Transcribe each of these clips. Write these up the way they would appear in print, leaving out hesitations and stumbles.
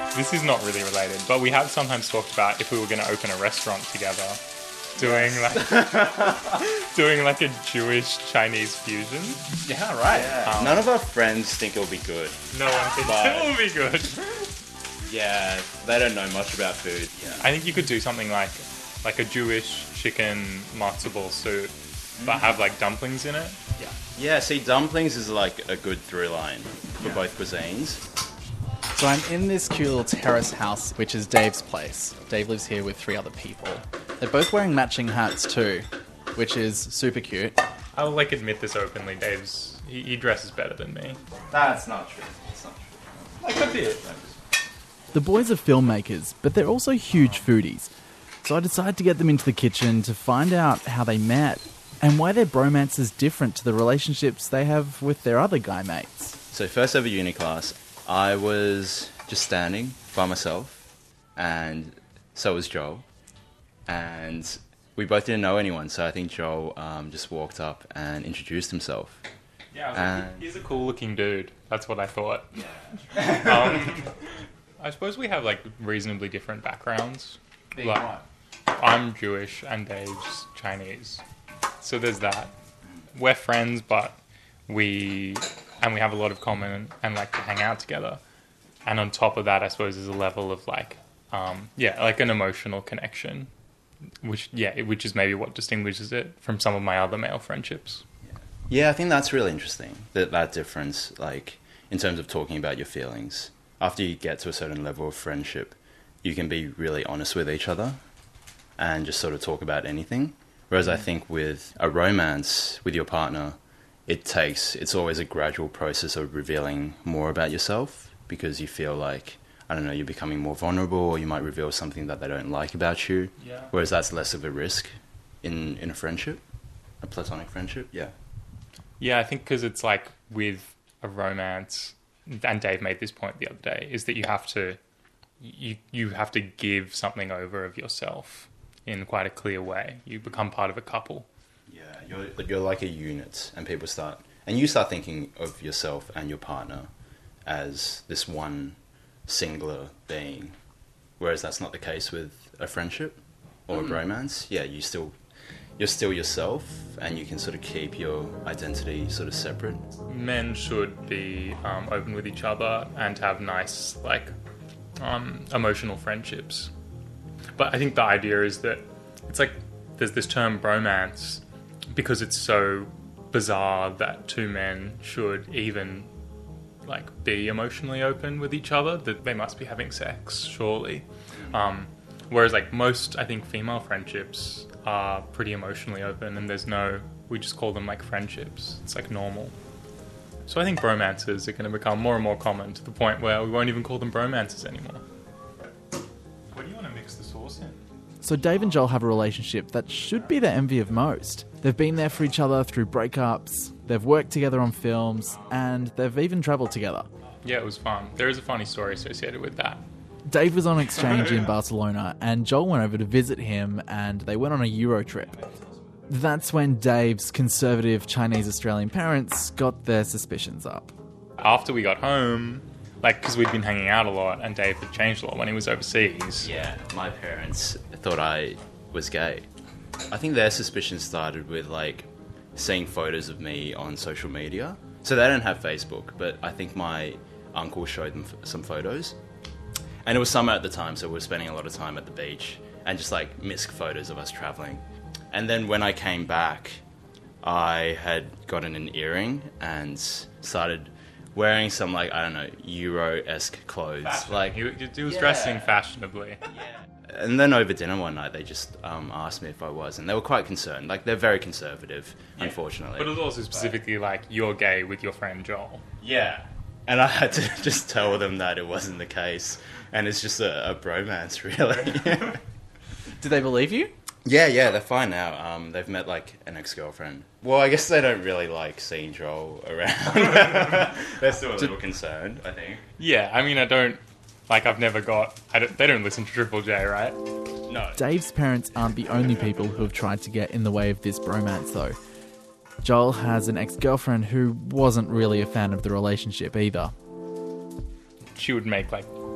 This is not really related, but we have sometimes talked about if we were going to open a restaurant together, doing like a Jewish Chinese fusion. Yeah, right. Yeah. None of our friends think it'll be good. No one thinks it will be good. Yeah, they don't know much about food. Yeah. I think you could do something like a Jewish chicken matzo ball soup, but have like dumplings in it. Yeah, see, dumplings is like a good through line for both cuisines. So I'm in this cute little terrace house, which is Dave's place. Dave lives here with 3 other people. They're both wearing matching hats too, which is super cute. I'll like admit this openly. He dresses better than me. That's not true. It's not true. Like a bit. The boys are filmmakers, but they're also huge foodies. So I decided to get them into the kitchen to find out how they met and why their bromance is different to the relationships they have with their other guy mates. So first ever uni class, I was just standing by myself, and so was Joel. And we both didn't know anyone, so I think Joel just walked up and introduced himself. Yeah, I was like, he's a cool looking dude. That's what I thought. Yeah. I suppose we have like reasonably different backgrounds. Like, I'm Jewish and Dave's Chinese. So there's that. We're friends, but we have a lot of common and like to hang out together. And on top of that, I suppose there's a level of like an emotional connection, which is maybe what distinguishes it from some of my other male friendships. Yeah, I think that's really interesting, that difference, like, in terms of talking about your feelings. After you get to a certain level of friendship, you can be really honest with each other and just sort of talk about anything. Whereas I think with a romance with your partner, it's always a gradual process of revealing more about yourself, because you feel like, I don't know, you're becoming more vulnerable, or you might reveal something that they don't like about you. Yeah. Whereas that's less of a risk in a friendship, a platonic friendship. Yeah. Yeah, I think because it's like with a romance, and Dave made this point the other day, is that you have to give something over of yourself in quite a clear way. You become part of a couple. Yeah, you're like a unit, and you start thinking of yourself and your partner as this one singular being, whereas that's not the case with a friendship or a romance. Yeah, you're still yourself, and you can sort of keep your identity sort of separate. Men should be open with each other and have nice, like, emotional friendships. But I think the idea is that it's like there's this term bromance because it's so bizarre that 2 men should even like be emotionally open with each other, that they must be having sex, surely. Whereas like most, I think, female friendships are pretty emotionally open, and we just call them like friendships. It's like normal. So I think bromances are going to become more and more common to the point where we won't even call them bromances anymore. What do you want to mix the sauce in? So Dave and Joel have a relationship that should be the envy of most. They've been there for each other through breakups, they've worked together on films, and they've even travelled together. Yeah, it was fun. There is a funny story associated with that. Dave was on exchange in Barcelona, and Joel went over to visit him, and they went on a Euro trip. That's when Dave's conservative Chinese-Australian parents got their suspicions up. After we got home, like, because we'd been hanging out a lot, and Dave had changed a lot when he was overseas. Yeah, my parents thought I was gay. I think their suspicions started with, like, seeing photos of me on social media. So they don't have Facebook, but I think my uncle showed them some photos. And it was summer at the time, so we were spending a lot of time at the beach and just, like, missed photos of us travelling. And then when I came back, I had gotten an earring and started wearing some, like, I don't know, Euro-esque clothes. Fashion. Like, he was dressing fashionably. Yeah. And then over dinner one night, they just asked me if I was, and they were quite concerned. Like, they're very conservative, unfortunately. But it was also specifically like, you're gay with your friend Joel. Yeah. And I had to just tell them that it wasn't the case. And it's just a bromance, really. Did they believe you? Yeah, they're fine now. They've met, like, an ex-girlfriend. Well, I guess they don't really like seeing Joel around. They're still a little concerned, I think. Yeah, I mean, they don't listen to Triple J, right? No. Dave's parents aren't the only people who have tried to get in the way of this bromance, though. Joel has an ex-girlfriend who wasn't really a fan of the relationship either. She would make, like,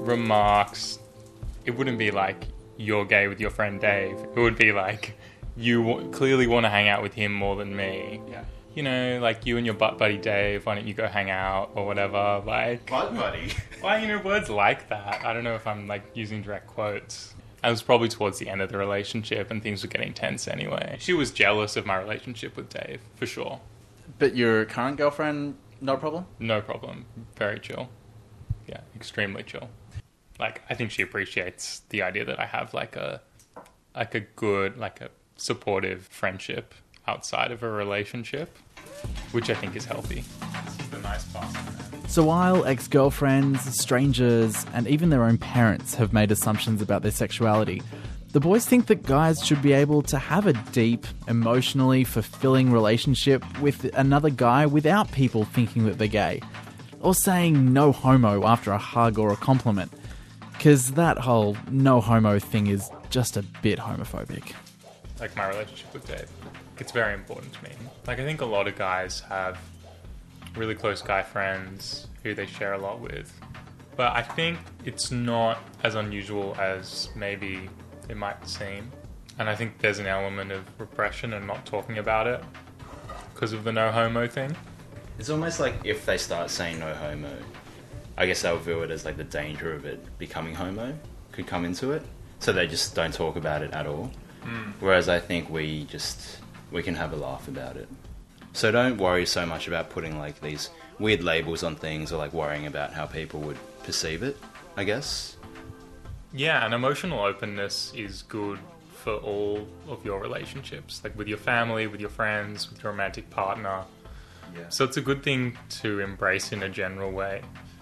remarks, it wouldn't be like, you're gay with your friend Dave. It would be like, you clearly want to hang out with him more than me. Yeah. You know, like, you and your butt buddy Dave, why don't you go hang out or whatever? Like, Butt buddy. well, words like that. I don't know if I'm, like, using direct quotes. I was probably towards the end of the relationship and things were getting tense anyway. She was jealous of my relationship with Dave, for sure. But your current girlfriend, no problem? No problem. Very chill. Yeah, extremely chill. Like, I think she appreciates the idea that I have, like a good, like a supportive friendship outside of a relationship, which I think is healthy. This is the nice part. So while ex-girlfriends, strangers, and even their own parents have made assumptions about their sexuality, the boys think that guys should be able to have a deep, emotionally fulfilling relationship with another guy without people thinking that they're gay, or saying no homo after a hug or a compliment, because that whole no homo thing is just a bit homophobic. Like, my relationship with Dave, it's very important to me. Like, I think a lot of guys have really close guy friends who they share a lot with. But I think it's not as unusual as maybe it might seem. And I think there's an element of repression and not talking about it because of the no homo thing. It's almost like if they start saying no homo, I guess they'll view it as like the danger of it becoming homo could come into it. So they just don't talk about it at all. Whereas I think we can have a laugh about it. So don't worry so much about putting like these weird labels on things or like worrying about how people would perceive it, I guess. Yeah, and emotional openness is good for all of your relationships, like with your family, with your friends, with your romantic partner. Yeah. So it's a good thing to embrace in a general way.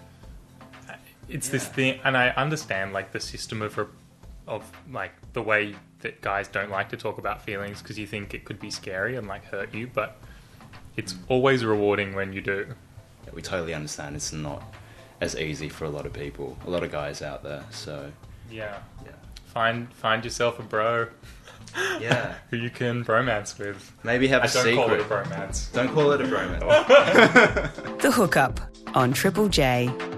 It's this thing, and I understand like the system of like the way that guys don't like to talk about feelings because you think it could be scary and like hurt you, but it's always rewarding when you do. Yeah, we totally understand it's not as easy for a lot of people, a lot of guys out there, so... Yeah. Yeah. Find yourself a bro. Yeah. Who you can bromance with. Maybe have a secret. Don't call it a bromance. Don't call it a bromance. The Hookup on Triple J.